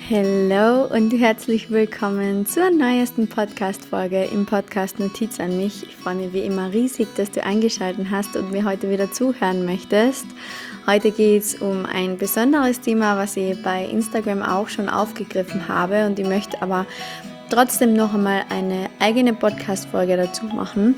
Hallo und herzlich willkommen zur neuesten Podcast-Folge im Podcast Notiz an mich. Ich freue mich wie immer riesig, dass du eingeschaltet hast und mir heute wieder zuhören möchtest. Heute geht es um ein besonderes Thema, was ich bei Instagram auch schon aufgegriffen habe, und ich möchte aber trotzdem noch einmal eine eigene Podcast-Folge dazu machen.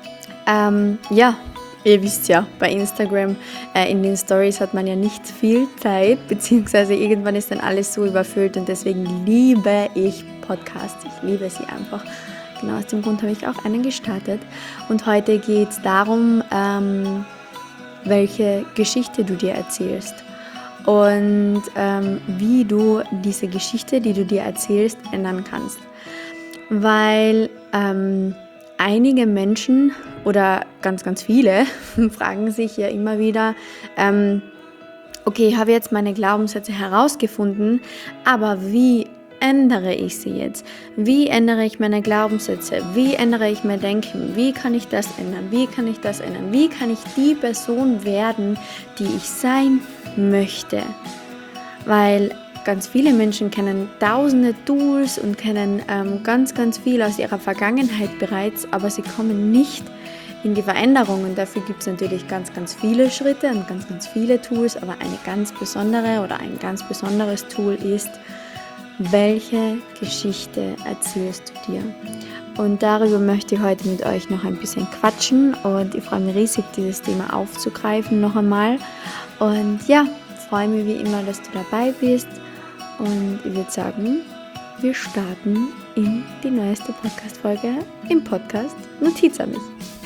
Ihr wisst ja, bei Instagram in den Stories hat man ja nicht viel Zeit, beziehungsweise irgendwann ist dann alles so überfüllt, und deswegen liebe ich Podcasts. Ich liebe sie einfach. Genau aus dem Grund habe ich auch einen gestartet. Und heute geht es darum, welche Geschichte du dir erzählst und wie du diese Geschichte, die du dir erzählst, ändern kannst. Weil einige Menschen oder ganz, ganz viele fragen sich ja immer wieder, okay, ich habe jetzt meine Glaubenssätze herausgefunden, aber wie ändere ich sie jetzt? Wie ändere ich meine Glaubenssätze? Wie ändere ich mein Denken? Wie kann ich das ändern? Wie kann ich das ändern? Wie kann ich die Person werden, die ich sein möchte? Weil ganz viele Menschen kennen tausende Tools und kennen ganz, ganz viel aus ihrer Vergangenheit bereits, aber sie kommen nicht in die Veränderung, und dafür gibt es natürlich ganz, ganz viele Schritte und ganz, ganz viele Tools, aber eine ganz besondere oder ein ganz besonderes Tool ist, welche Geschichte erzählst du dir? Und darüber möchte ich heute mit euch noch ein bisschen quatschen, und ich freue mich riesig, dieses Thema aufzugreifen noch einmal. Und ja, freue mich wie immer, dass du dabei bist, und ich würde sagen, wir starten in die neueste Podcast-Folge im Podcast Notiz an mich.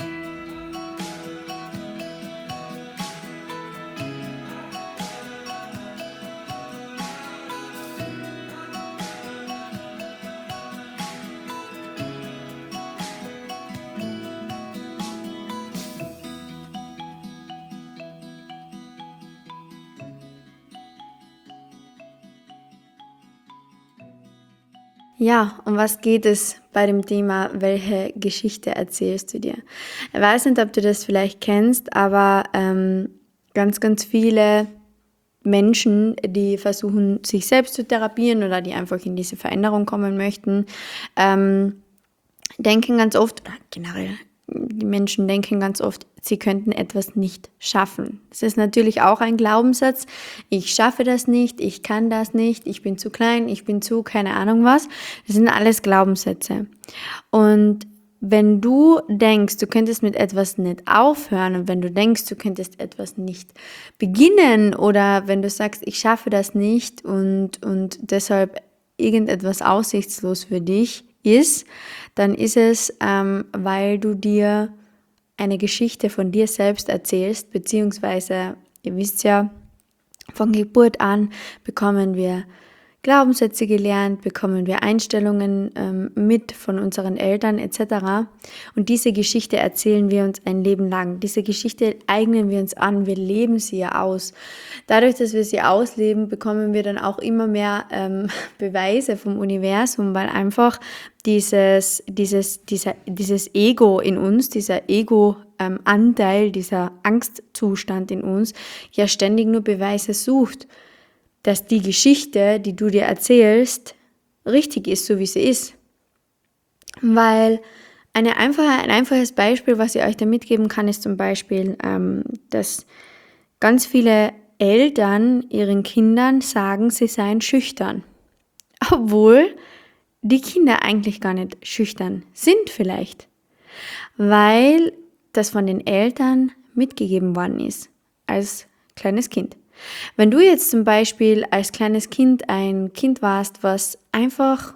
Ja, um was geht es bei dem Thema, welche Geschichte erzählst du dir? Ich weiß nicht, ob du das vielleicht kennst, aber ganz, ganz viele Menschen, die versuchen, sich selbst zu therapieren oder die einfach in diese Veränderung kommen möchten, denken ganz oft, oder generell, die Menschen denken ganz oft, sie könnten etwas nicht schaffen. Das ist natürlich auch ein Glaubenssatz. Ich schaffe das nicht, ich kann das nicht, ich bin zu klein, ich bin zu keine Ahnung was. Das sind alles Glaubenssätze. Und wenn du denkst, du könntest mit etwas nicht aufhören, und wenn du denkst, du könntest etwas nicht beginnen, oder wenn du sagst, ich schaffe das nicht und deshalb irgendetwas aussichtslos für dich ist, dann ist es, weil du dir eine Geschichte von dir selbst erzählst, beziehungsweise, ihr wisst ja, von Geburt an bekommen wir Glaubenssätze gelernt, bekommen wir Einstellungen mit von unseren Eltern etc. Und diese Geschichte erzählen wir uns ein Leben lang. Diese Geschichte eignen wir uns an, wir leben sie ja aus. Dadurch, dass wir sie ausleben, bekommen wir dann auch immer mehr Beweise vom Universum, weil einfach dieses Ego in uns, dieser Ego-Anteil, dieser Angstzustand in uns ja ständig nur Beweise sucht, dass die Geschichte, die du dir erzählst, richtig ist, so wie sie ist. Weil ein einfaches Beispiel, was ich euch da mitgeben kann, ist zum Beispiel, dass ganz viele Eltern ihren Kindern sagen, sie seien schüchtern. Obwohl die Kinder eigentlich gar nicht schüchtern sind vielleicht. Weil das von den Eltern mitgegeben worden ist als kleines Kind. Wenn du jetzt zum Beispiel als kleines Kind ein Kind warst, was einfach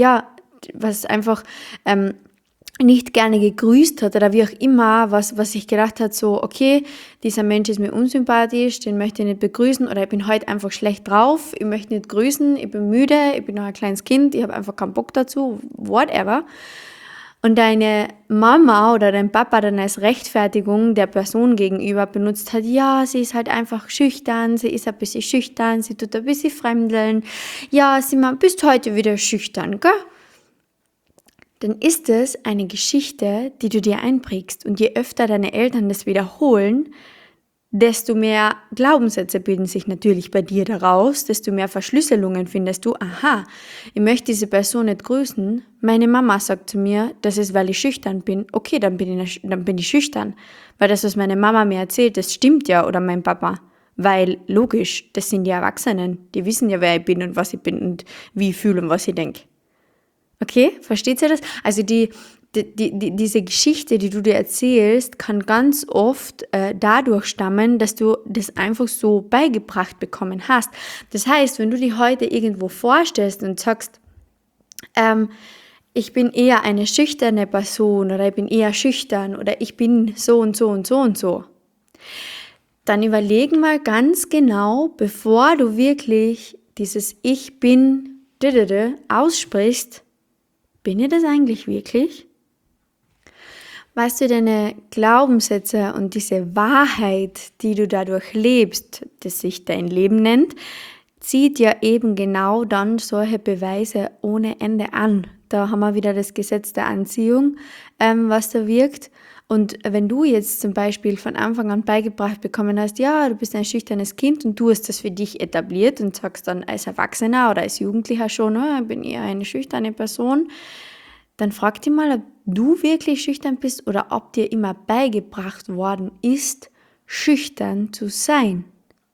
nicht gerne gegrüßt hat oder wie auch immer, was sich gedacht hat, so, okay, dieser Mensch ist mir unsympathisch, den möchte ich nicht begrüßen, oder ich bin heute einfach schlecht drauf, ich möchte nicht grüßen, ich bin müde, ich bin noch ein kleines Kind, ich habe einfach keinen Bock dazu, whatever. Und deine Mama oder dein Papa dann als Rechtfertigung der Person gegenüber benutzt hat, ja, sie ist halt einfach schüchtern, sie ist ein bisschen schüchtern, sie tut ein bisschen fremdeln, ja, bist heute wieder schüchtern, gell? Dann ist es eine Geschichte, die du dir einprägst. Und je öfter deine Eltern das wiederholen, desto mehr Glaubenssätze bilden sich natürlich bei dir daraus, desto mehr Verschlüsselungen findest du. Aha, ich möchte diese Person nicht grüßen. Meine Mama sagt zu mir, das ist, weil ich schüchtern bin. Okay, dann bin ich schüchtern. Weil das, was meine Mama mir erzählt, das stimmt ja, oder mein Papa. Weil, logisch, das sind die Erwachsenen. Die wissen ja, wer ich bin und was ich bin und wie ich fühle und was ich denke. Okay, versteht ihr das? Also diese Geschichte, die du dir erzählst, kann ganz oft dadurch stammen, dass du das einfach so beigebracht bekommen hast. Das heißt, wenn du dich heute irgendwo vorstellst und sagst, ich bin eher eine schüchterne Person oder ich bin eher schüchtern oder ich bin so und so und so und so, dann überleg mal ganz genau, bevor du wirklich dieses Ich bin aussprichst, bin ich das eigentlich wirklich? Weißt du, deine Glaubenssätze und diese Wahrheit, die du dadurch lebst, das sich dein Leben nennt, zieht ja eben genau dann solche Beweise ohne Ende an. Da haben wir wieder das Gesetz der Anziehung, was da wirkt. Und wenn du jetzt zum Beispiel von Anfang an beigebracht bekommen hast, ja, du bist ein schüchternes Kind und du hast das für dich etabliert und sagst dann als Erwachsener oder als Jugendlicher schon, ich bin eher eine schüchterne Person, dann frag dich mal, ob du wirklich schüchtern bist oder ob dir immer beigebracht worden ist, schüchtern zu sein.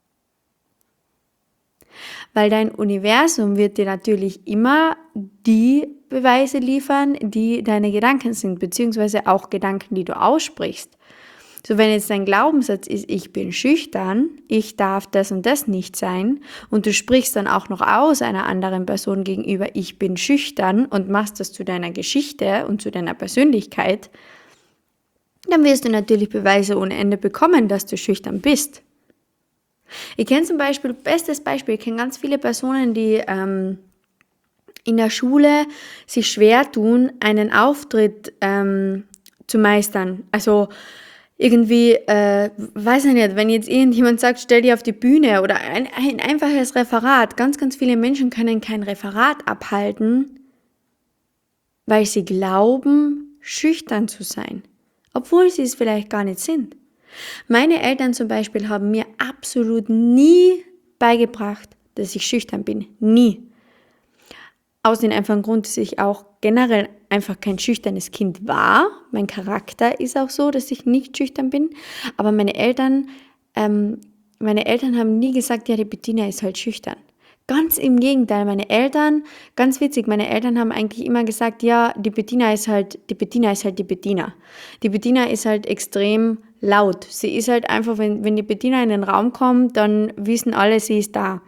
Weil dein Universum wird dir natürlich immer die Beweise liefern, die deine Gedanken sind, beziehungsweise auch Gedanken, die du aussprichst. So, wenn jetzt dein Glaubenssatz ist, ich bin schüchtern, ich darf das und das nicht sein, und du sprichst dann auch noch aus einer anderen Person gegenüber, ich bin schüchtern, und machst das zu deiner Geschichte und zu deiner Persönlichkeit, dann wirst du natürlich Beweise ohne Ende bekommen, dass du schüchtern bist. Ich kenne zum Beispiel, bestes Beispiel, ich kenne ganz viele Personen, die in der Schule sich schwer tun, einen Auftritt zu meistern. Also irgendwie, weiß ich nicht, wenn jetzt irgendjemand sagt, stell dich auf die Bühne oder ein einfaches Referat. Ganz, ganz viele Menschen können kein Referat abhalten, weil sie glauben, schüchtern zu sein, obwohl sie es vielleicht gar nicht sind. Meine Eltern zum Beispiel haben mir absolut nie beigebracht, dass ich schüchtern bin. Nie. Aus dem einfachen Grund, dass ich auch generell einfach kein schüchternes Kind war. Mein Charakter ist auch so, dass ich nicht schüchtern bin. Aber meine Eltern haben nie gesagt, ja, die Bettina ist halt schüchtern. Ganz im Gegenteil, meine Eltern, ganz witzig, meine Eltern haben eigentlich immer gesagt, ja, die Bettina ist halt die Bettina. Die Bettina ist halt extrem laut. Sie ist halt einfach, wenn die Bettina in den Raum kommt, dann wissen alle, sie ist da.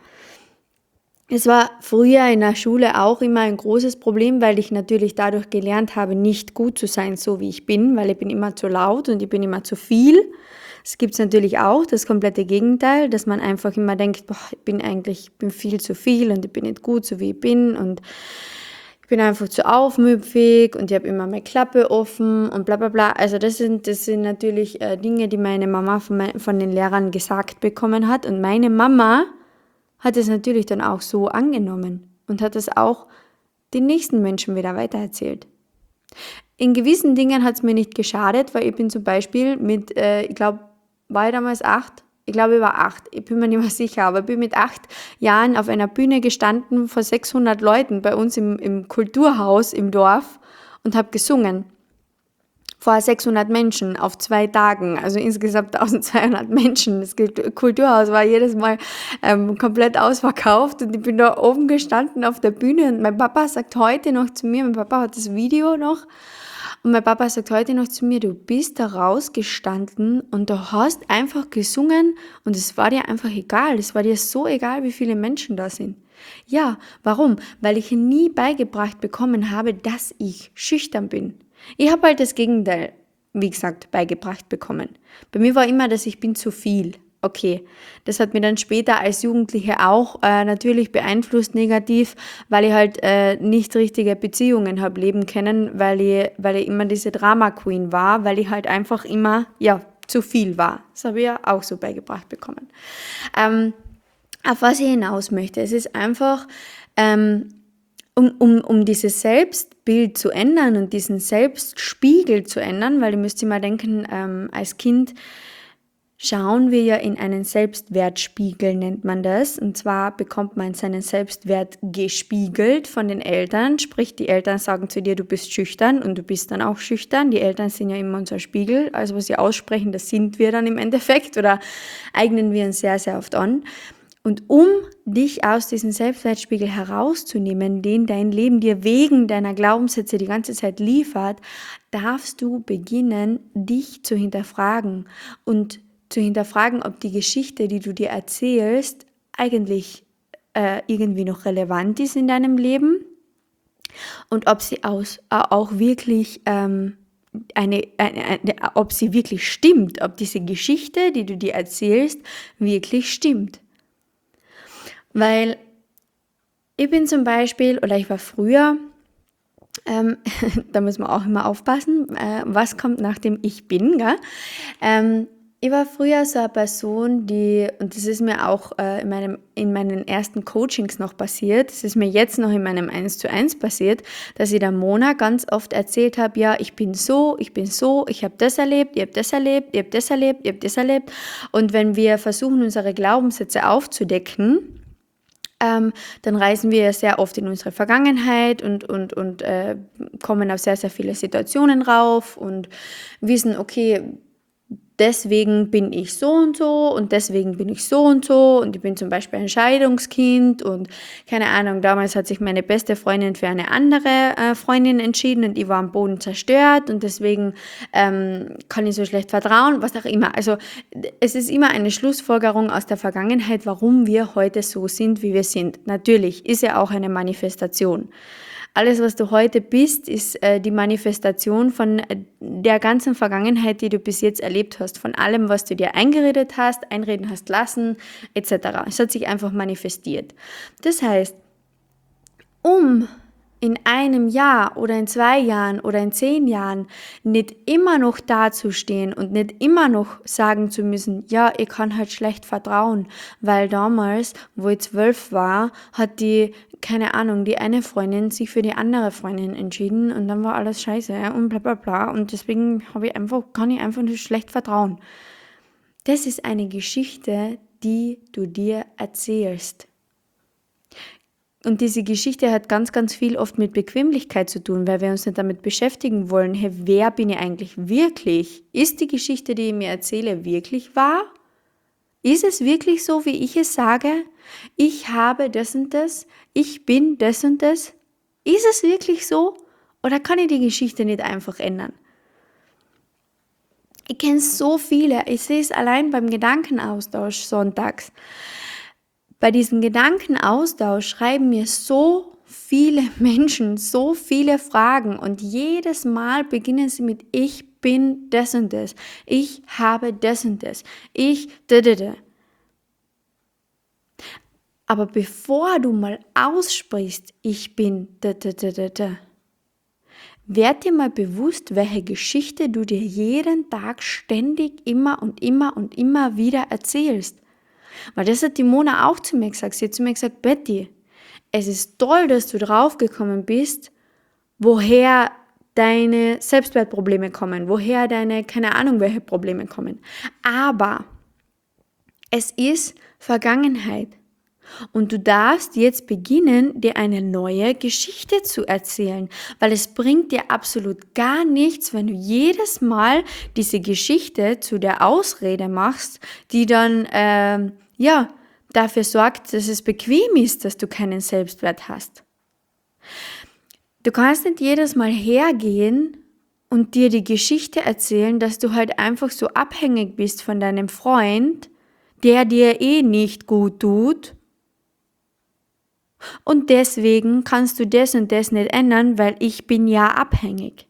Es war früher in der Schule auch immer ein großes Problem, weil ich natürlich dadurch gelernt habe, nicht gut zu sein, so wie ich bin, weil ich bin immer zu laut und ich bin immer zu viel. Es gibt natürlich auch das komplette Gegenteil, dass man einfach immer denkt, ich bin viel zu viel und ich bin nicht gut, so wie ich bin, und ich bin einfach zu aufmüpfig und ich habe immer meine Klappe offen und bla bla bla. Also das sind natürlich Dinge, die meine Mama von den Lehrern gesagt bekommen hat, und meine Mama hat es natürlich dann auch so angenommen und hat es auch den nächsten Menschen wieder weitererzählt. In gewissen Dingen hat es mir nicht geschadet, weil ich bin zum Beispiel mit, ich glaube, war ich damals 8? Ich glaube, ich war 8. Ich bin mir nicht mehr sicher, aber ich bin mit 8 Jahren auf einer Bühne gestanden vor 600 Leuten bei uns im Kulturhaus im Dorf und habe gesungen. Vor 600 Menschen auf 2 Tagen, also insgesamt 1200 Menschen. Das Kulturhaus war jedes Mal komplett ausverkauft, und ich bin da oben gestanden auf der Bühne, und mein Papa sagt heute noch zu mir, mein Papa hat das Video noch, und mein Papa sagt heute noch zu mir, du bist da rausgestanden und du hast einfach gesungen und es war dir einfach egal. Es war dir so egal, wie viele Menschen da sind. Ja, warum? Weil ich nie beigebracht bekommen habe, dass ich schüchtern bin. Ich habe halt das Gegenteil, wie gesagt, beigebracht bekommen. Bei mir war immer, dass ich bin zu viel. Okay, das hat mir dann später als Jugendliche auch natürlich beeinflusst negativ, weil ich halt nicht richtige Beziehungen habe leben können, weil ich immer diese Drama Queen war, weil ich halt einfach immer, zu viel war. Das habe ich ja auch so beigebracht bekommen. Auf was ich hinaus möchte, es ist einfach, um dieses Selbstbild zu ändern und diesen Selbstspiegel zu ändern, weil ihr müsst ihr mal denken, als Kind schauen wir ja in einen Selbstwertspiegel, nennt man das. Und zwar bekommt man seinen Selbstwert gespiegelt von den Eltern. Sprich, die Eltern sagen zu dir, du bist schüchtern und du bist dann auch schüchtern. Die Eltern sind ja immer unser Spiegel. Also was sie aussprechen, das sind wir dann im Endeffekt oder eignen wir uns sehr, sehr oft an. Und um dich aus diesem Selbstwertspiegel herauszunehmen, den dein Leben dir wegen deiner Glaubenssätze die ganze Zeit liefert, darfst du beginnen, dich zu hinterfragen und zu hinterfragen, ob die Geschichte, die du dir erzählst, eigentlich irgendwie noch relevant ist in deinem Leben und ob sie auch wirklich ob sie wirklich stimmt, ob diese Geschichte, die du dir erzählst, wirklich stimmt. Weil ich bin zum Beispiel, oder ich war früher, da muss man auch immer aufpassen, was kommt nach dem Ich bin, gell? Ich war früher so eine Person, und das ist mir auch in meinen ersten Coachings noch passiert, das ist mir jetzt noch in meinem 1:1 passiert, dass ich der Mona ganz oft erzählt habe, ja, ich bin so, ich habe das erlebt, ich habe das erlebt, ich habe das erlebt, ich habe das erlebt. Und wenn wir versuchen, unsere Glaubenssätze aufzudecken, dann reisen wir sehr oft in unsere Vergangenheit und kommen auf sehr, sehr viele Situationen rauf und wissen, okay, deswegen bin ich so und deswegen bin ich so und ich bin zum Beispiel ein Scheidungskind und keine Ahnung, damals hat sich meine beste Freundin für eine andere Freundin entschieden und ich war am Boden zerstört und deswegen kann ich so schlecht vertrauen, was auch immer. Also es ist immer eine Schlussfolgerung aus der Vergangenheit, warum wir heute so sind, wie wir sind. Natürlich ist ja auch eine Manifestation. Alles, was du heute bist, ist die Manifestation von der ganzen Vergangenheit, die du bis jetzt erlebt hast, von allem, was du dir einreden hast lassen, etc. Es hat sich einfach manifestiert. Das heißt, um in einem Jahr oder in 2 Jahren oder in 10 Jahren nicht immer noch dazustehen und nicht immer noch sagen zu müssen, ja, ich kann halt schlecht vertrauen, weil damals, wo ich 12 war, hat die eine Freundin sich für die andere Freundin entschieden und dann war alles scheiße und bla bla bla und deswegen kann ich einfach nicht schlecht vertrauen. Das ist eine Geschichte, die du dir erzählst. Und diese Geschichte hat ganz, ganz viel oft mit Bequemlichkeit zu tun, weil wir uns nicht damit beschäftigen wollen, hey, wer bin ich eigentlich wirklich? Ist die Geschichte, die ich mir erzähle, wirklich wahr? Ist es wirklich so, wie ich es sage? Ich habe das und das, ich bin das und das. Ist es wirklich so? Oder kann ich die Geschichte nicht einfach ändern? Ich kenne so viele, ich sehe es allein beim Gedankenaustausch sonntags. Bei diesem Gedankenaustausch schreiben mir so viele Menschen so viele Fragen und jedes Mal beginnen sie mit ich bin das und das, ich habe das und das, ich da. Aber bevor du mal aussprichst, ich bin da, werd dir mal bewusst, welche Geschichte du dir jeden Tag ständig immer und immer wieder erzählst. Weil das hat die Mona auch zu mir gesagt. Sie hat zu mir gesagt, Betty, es ist toll, dass du draufgekommen bist, woher deine Selbstwertprobleme kommen, woher deine, keine Ahnung, welche Probleme kommen. Aber es ist Vergangenheit. Und du darfst jetzt beginnen, dir eine neue Geschichte zu erzählen, weil es bringt dir absolut gar nichts, wenn du jedes Mal diese Geschichte zu der Ausrede machst, die dann dafür sorgt, dass es bequem ist, dass du keinen Selbstwert hast. Du kannst nicht jedes Mal hergehen und dir die Geschichte erzählen, dass du halt einfach so abhängig bist von deinem Freund, der dir eh nicht gut tut. Und deswegen kannst du das und das nicht ändern, weil ich bin ja abhängig.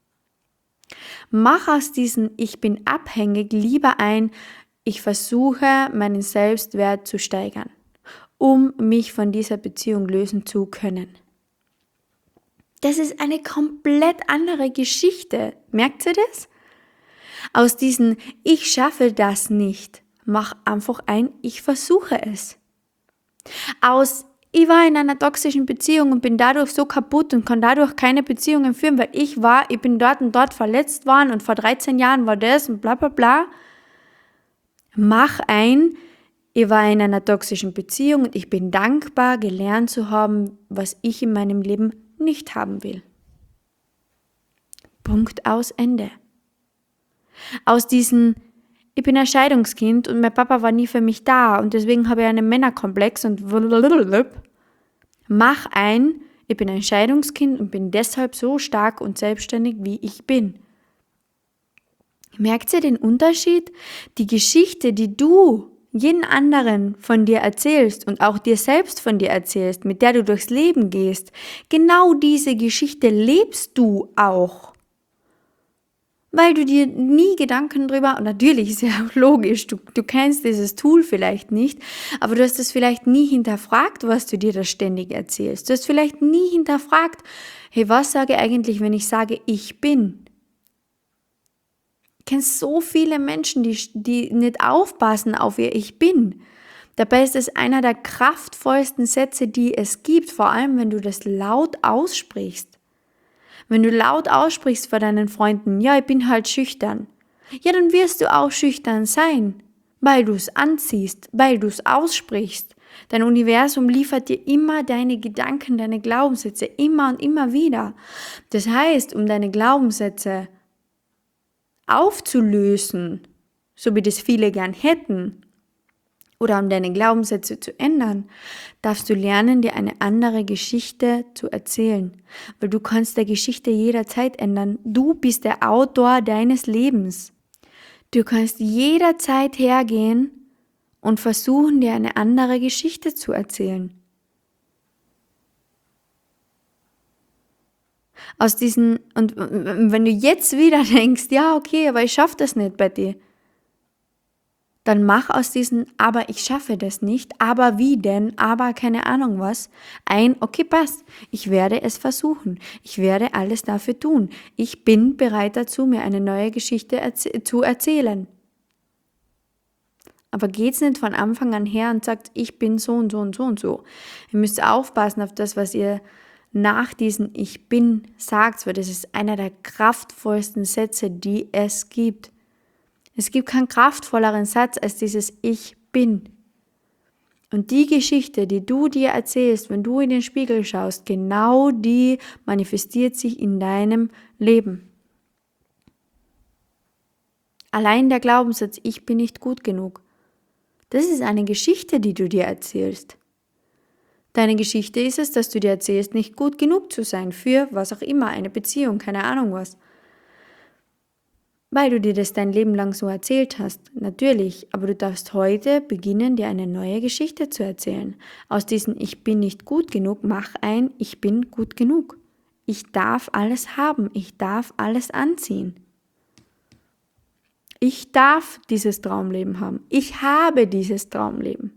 Mach aus diesem Ich bin abhängig lieber ein, ich versuche meinen Selbstwert zu steigern, um mich von dieser Beziehung lösen zu können. Das ist eine komplett andere Geschichte. Merkt ihr das? Aus diesem Ich schaffe das nicht, mach einfach ein Ich versuche es. Aus Ich war in einer toxischen Beziehung und bin dadurch so kaputt und kann dadurch keine Beziehungen führen, weil ich bin dort und dort verletzt worden und vor 13 Jahren war das und bla bla bla. Mach ein, ich war in einer toxischen Beziehung und ich bin dankbar, gelernt zu haben, was ich in meinem Leben nicht haben will. Punkt, aus, Ende. Aus diesen, ich bin ein Scheidungskind und mein Papa war nie für mich da und deswegen habe ich einen Männerkomplex und mach ein, ich bin ein Scheidungskind und bin deshalb so stark und selbstständig, wie ich bin. Merkt ihr den Unterschied? Die Geschichte, die du jeden anderen von dir erzählst und auch dir selbst von dir erzählst, mit der du durchs Leben gehst, genau diese Geschichte lebst du auch. Weil du dir nie Gedanken drüber, und natürlich ist ja auch logisch, du kennst dieses Tool vielleicht nicht, aber du hast es vielleicht nie hinterfragt, was du dir da ständig erzählst. Du hast vielleicht nie hinterfragt, hey, was sage ich eigentlich, wenn ich sage, ich bin? Ich kenne so viele Menschen, die nicht aufpassen auf ihr Ich bin. Dabei ist es einer der kraftvollsten Sätze, die es gibt, vor allem wenn du das laut aussprichst. Wenn du laut aussprichst vor deinen Freunden, ja, ich bin halt schüchtern. Ja, dann wirst du auch schüchtern sein, weil du es anziehst, weil du es aussprichst. Dein Universum liefert dir immer deine Gedanken, deine Glaubenssätze, immer und immer wieder. Das heißt, um deine Glaubenssätze aufzulösen, so wie das viele gern hätten, oder um deine Glaubenssätze zu ändern, darfst du lernen, dir eine andere Geschichte zu erzählen. Weil du kannst der Geschichte jederzeit ändern. Du bist der Autor deines Lebens. Du kannst jederzeit hergehen und versuchen, dir eine andere Geschichte zu erzählen. Und wenn du jetzt wieder denkst, ja, okay, aber ich schaffe das nicht bei dir, dann mach aus diesen, aber ich schaffe das nicht, aber wie denn, aber keine Ahnung was, okay, passt, ich werde es versuchen, ich werde alles dafür tun, ich bin bereit dazu, mir eine neue Geschichte zu erzählen. Aber geht's nicht von Anfang an her und sagt, ich bin so und so und so und so. Ihr müsst aufpassen auf das, was ihr nach diesem Ich bin sagt, weil das ist einer der kraftvollsten Sätze, die es gibt. Es gibt keinen kraftvolleren Satz als dieses Ich bin. Und die Geschichte, die du dir erzählst, wenn du in den Spiegel schaust, genau die manifestiert sich in deinem Leben. Allein der Glaubenssatz, ich bin nicht gut genug, das ist eine Geschichte, die du dir erzählst. Deine Geschichte ist es, dass du dir erzählst, nicht gut genug zu sein für was auch immer, eine Beziehung, keine Ahnung was. Weil du dir das dein Leben lang so erzählt hast, natürlich, aber du darfst heute beginnen, dir eine neue Geschichte zu erzählen. Aus diesem Ich bin nicht gut genug, mach ein Ich bin gut genug. Ich darf alles haben, ich darf alles anziehen. Ich darf dieses Traumleben haben, ich habe dieses Traumleben.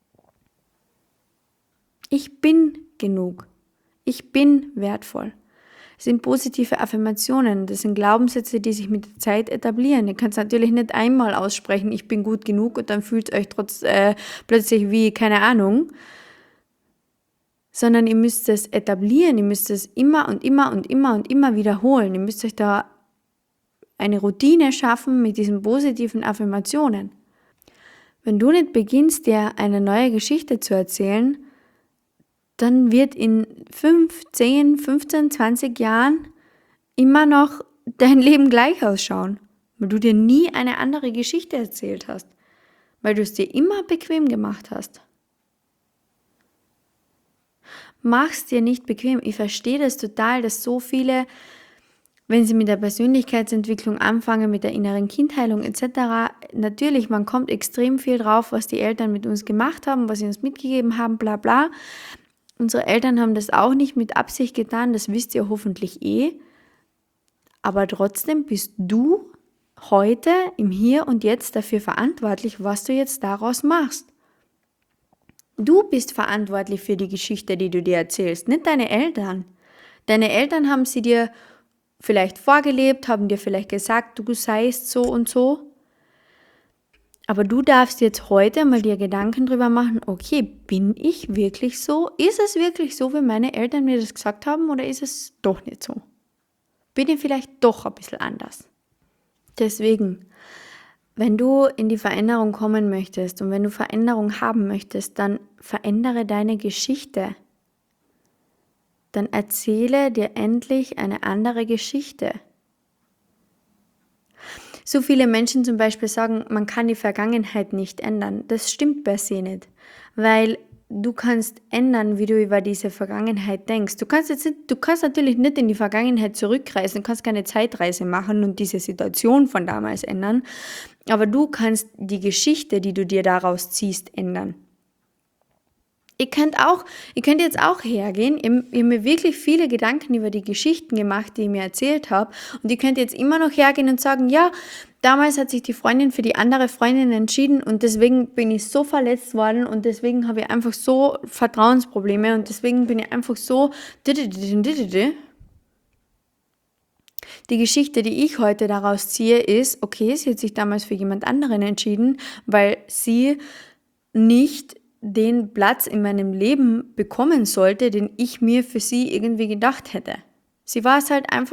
Ich bin genug, ich bin wertvoll. Das sind positive Affirmationen, das sind Glaubenssätze, die sich mit der Zeit etablieren. Ihr könnt es natürlich nicht einmal aussprechen, ich bin gut genug und dann fühlt es euch plötzlich wie, keine Ahnung, sondern ihr müsst es etablieren, ihr müsst es immer und immer und immer und immer wiederholen. Ihr müsst euch da eine Routine schaffen mit diesen positiven Affirmationen. Wenn du nicht beginnst, dir eine neue Geschichte zu erzählen, dann wird in 5, 10, 15, 20 Jahren immer noch dein Leben gleich ausschauen, weil du dir nie eine andere Geschichte erzählt hast, weil du es dir immer bequem gemacht hast. Mach's dir nicht bequem. Ich verstehe das total, dass so viele, wenn sie mit der Persönlichkeitsentwicklung anfangen, mit der inneren Kindheilung etc., natürlich, man kommt extrem viel drauf, was die Eltern mit uns gemacht haben, was sie uns mitgegeben haben, bla bla. Unsere Eltern haben das auch nicht mit Absicht getan, das wisst ihr hoffentlich eh. Aber trotzdem bist du heute im Hier und Jetzt dafür verantwortlich, was du jetzt daraus machst. Du bist verantwortlich für die Geschichte, die du dir erzählst, nicht deine Eltern. Deine Eltern haben sie dir vielleicht vorgelebt, haben dir vielleicht gesagt, du seist so und so. Aber du darfst jetzt heute mal dir Gedanken drüber machen, okay, bin ich wirklich so? Ist es wirklich so, wie meine Eltern mir das gesagt haben, oder ist es doch nicht so? Bin ich vielleicht doch ein bisschen anders? Deswegen, Wenn du in die Veränderung kommen möchtest und wenn du Veränderung haben möchtest, dann verändere deine Geschichte. Dann erzähle dir endlich eine andere Geschichte. So viele Menschen zum Beispiel sagen, man kann die Vergangenheit nicht ändern. Das stimmt per se nicht, weil du kannst ändern, wie du über diese Vergangenheit denkst. Du kannst natürlich nicht in die Vergangenheit zurückreisen, du kannst keine Zeitreise machen und diese Situation von damals ändern, aber du kannst die Geschichte, die du dir daraus ziehst, ändern. Ihr könnt jetzt auch hergehen, ich habe mir wirklich viele Gedanken über die Geschichten gemacht, die ich mir erzählt habe, und ihr könnt jetzt immer noch hergehen und sagen, ja, damals hat sich die Freundin für die andere Freundin entschieden und deswegen bin ich so verletzt worden und deswegen habe ich einfach so Vertrauensprobleme und deswegen bin ich einfach so. Die Geschichte, die ich heute daraus ziehe, ist, okay, sie hat sich damals für jemand anderen entschieden, weil sie nicht den Platz in meinem Leben bekommen sollte, den ich mir für sie irgendwie gedacht hätte. Sie war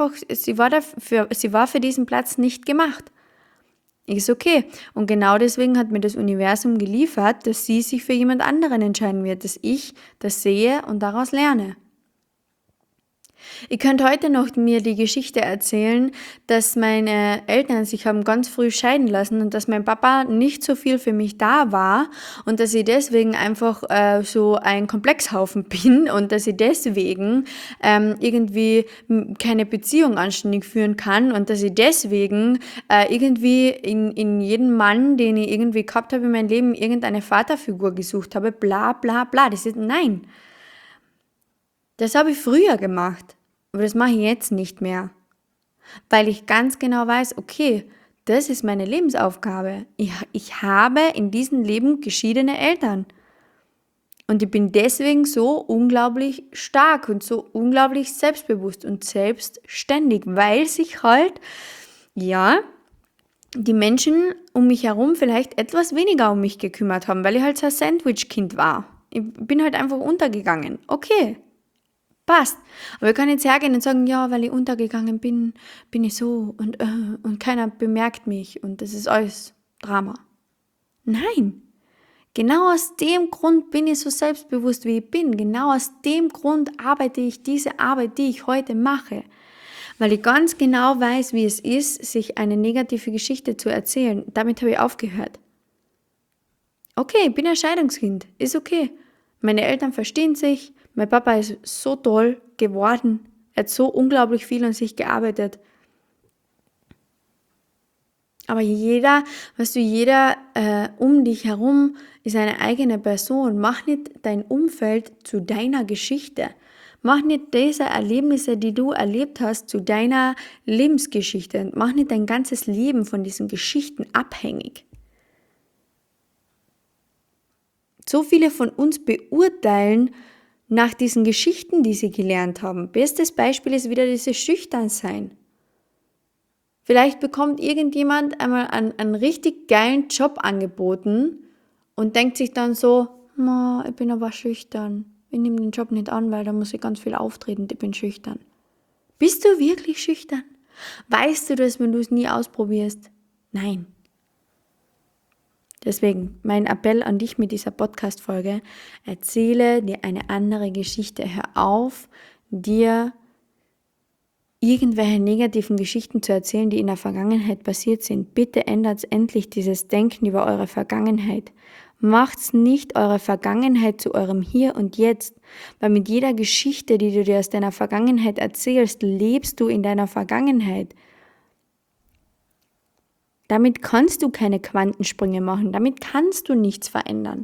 für diesen Platz nicht gemacht. Ist okay. Und genau deswegen hat mir das Universum geliefert, dass sie sich für jemand anderen entscheiden wird, dass ich das sehe und daraus lerne. Ihr könnt heute noch mir die Geschichte erzählen, dass meine Eltern sich haben ganz früh scheiden lassen und dass mein Papa nicht so viel für mich da war und dass ich deswegen einfach so ein Komplexhaufen bin und dass ich deswegen irgendwie keine Beziehung anständig führen kann und dass ich deswegen irgendwie in jedem Mann, den ich irgendwie gehabt habe in meinem Leben, irgendeine Vaterfigur gesucht habe, bla bla bla. Nein. Das habe ich früher gemacht, aber das mache ich jetzt nicht mehr, weil ich ganz genau weiß, okay, das ist meine Lebensaufgabe. Ich habe in diesem Leben geschiedene Eltern und ich bin deswegen so unglaublich stark und so unglaublich selbstbewusst und selbstständig, weil sich halt, ja, die Menschen um mich herum vielleicht etwas weniger um mich gekümmert haben, weil ich halt so ein Sandwich-Kind war. Ich bin halt einfach untergegangen. Okay. Passt. Aber wir können jetzt hergehen und sagen, ja, weil ich untergegangen bin, bin ich so und keiner bemerkt mich und das ist alles Drama. Nein. Genau aus dem Grund bin ich so selbstbewusst, wie ich bin. Genau aus dem Grund arbeite ich diese Arbeit, die ich heute mache. Weil ich ganz genau weiß, wie es ist, sich eine negative Geschichte zu erzählen. Damit habe ich aufgehört. Okay, ich bin ein Scheidungskind. Ist okay. Meine Eltern verstehen sich. Mein Papa ist so toll geworden. Er hat so unglaublich viel an sich gearbeitet. Aber jeder um dich herum ist eine eigene Person. Mach nicht dein Umfeld zu deiner Geschichte. Mach nicht diese Erlebnisse, die du erlebt hast, zu deiner Lebensgeschichte. Mach nicht dein ganzes Leben von diesen Geschichten abhängig. So viele von uns beurteilen nach diesen Geschichten, die sie gelernt haben. Bestes Beispiel ist wieder dieses Schüchternsein. Vielleicht bekommt irgendjemand einmal einen richtig geilen Job angeboten und denkt sich dann so, ich bin aber schüchtern. Ich nehme den Job nicht an, weil da muss ich ganz viel auftreten, ich bin schüchtern. Bist du wirklich schüchtern? Weißt du das, wenn du es nie ausprobierst? Nein. Deswegen mein Appell an dich mit dieser Podcast-Folge: Erzähle dir eine andere Geschichte. Hör auf, dir irgendwelche negativen Geschichten zu erzählen, die in der Vergangenheit passiert sind. Bitte ändert endlich dieses Denken über eure Vergangenheit. Macht's nicht eure Vergangenheit zu eurem Hier und Jetzt, weil mit jeder Geschichte, die du dir aus deiner Vergangenheit erzählst, lebst du in deiner Vergangenheit. Damit kannst du keine Quantensprünge machen, damit kannst du nichts verändern.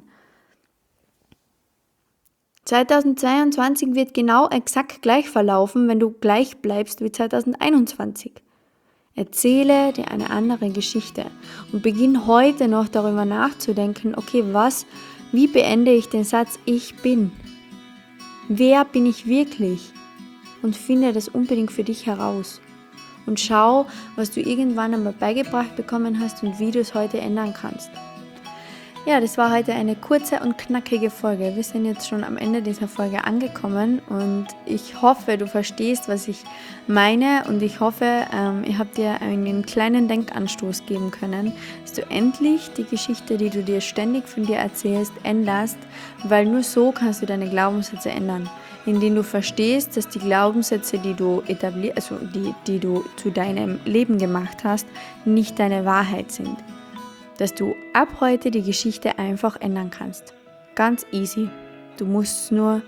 2022 wird genau exakt gleich verlaufen, wenn du gleich bleibst wie 2021. Erzähle dir eine andere Geschichte und beginn heute noch darüber nachzudenken, okay, wie beende ich den Satz, ich bin? Wer bin ich wirklich? Und finde das unbedingt für dich heraus. Und schau, was du irgendwann einmal beigebracht bekommen hast und wie du es heute ändern kannst. Ja, das war heute eine kurze und knackige Folge. Wir sind jetzt schon am Ende dieser Folge angekommen und ich hoffe, du verstehst, was ich meine und ich hoffe, ich habe dir einen kleinen Denkanstoß geben können, dass du endlich die Geschichte, die du dir ständig von dir erzählst, änderst, weil nur so kannst du deine Glaubenssätze ändern, indem du verstehst, dass die Glaubenssätze, die du die du zu deinem Leben gemacht hast, nicht deine Wahrheit sind. Dass du ab heute die Geschichte einfach ändern kannst. Ganz easy. Du musst nur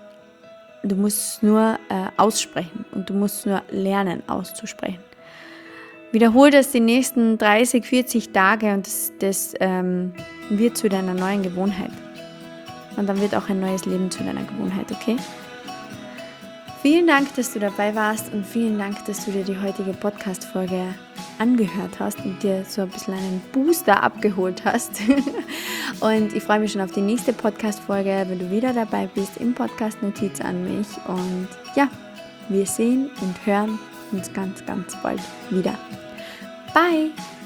aussprechen und du musst nur lernen auszusprechen. Wiederhole das die nächsten 30, 40 Tage und das wird zu deiner neuen Gewohnheit. Und dann wird auch ein neues Leben zu deiner Gewohnheit, okay? Vielen Dank, dass du dabei warst und vielen Dank, dass du dir die heutige Podcast-Folge angehört hast und dir so ein bisschen einen Booster abgeholt hast. Und ich freue mich schon auf die nächste Podcast-Folge, wenn du wieder dabei bist im Podcast Notiz an mich. Und ja, wir sehen und hören uns ganz, ganz bald wieder. Bye!